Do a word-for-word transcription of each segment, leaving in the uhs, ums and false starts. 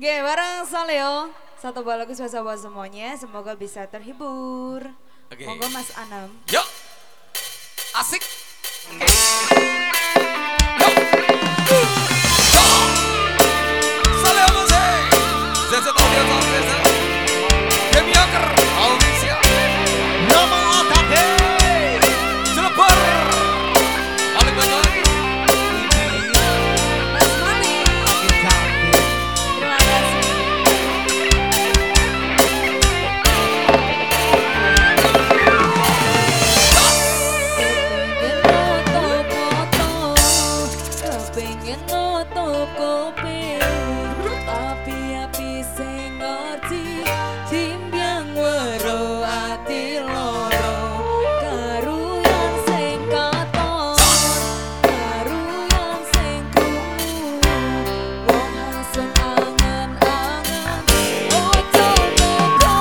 Oke, bareng Saleo. Satu buah lagu spesial buat semuanya. Semoga bisa terhibur. Oke. Monggo Mas Anam. Yuk. Asik. Oke. Saleo musik. Zezet audio sound Zezet. Demi Aker. Audisia. Nama Otate. Cilebar. Balik balik lagi. Mas Malik. Terima kasih. Pengen nutup kuping, tapi api sing ngerti timbyang wero ati loro karo yang sing katon karo yang sing krungu wong hasun angen-angen ojo muga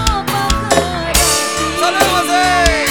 bakal Saleo musik.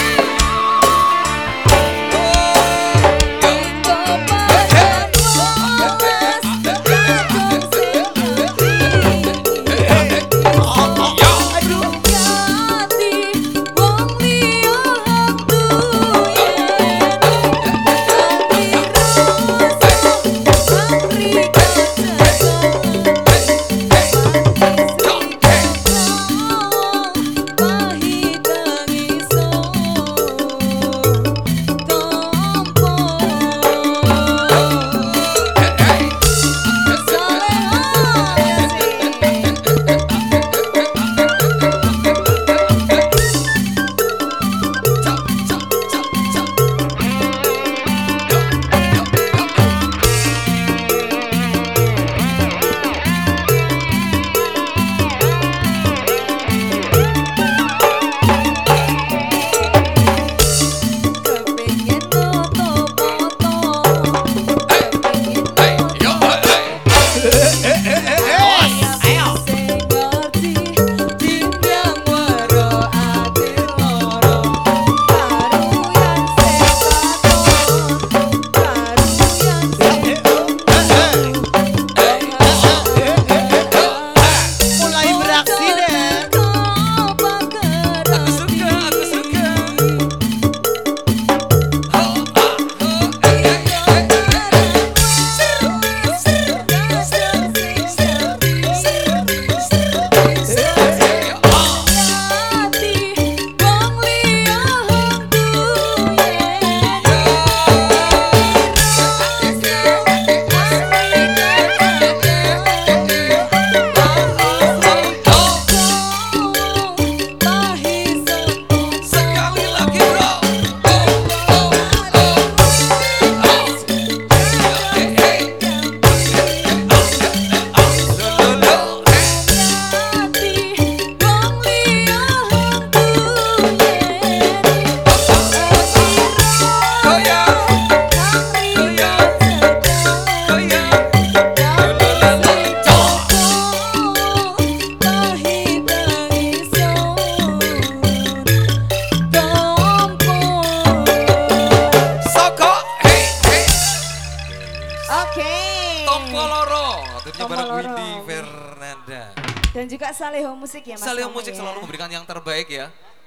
Dan juga Saleo Musik ya Mas. Saleo Mama Musik ya. selalu memberikan yang terbaik ya.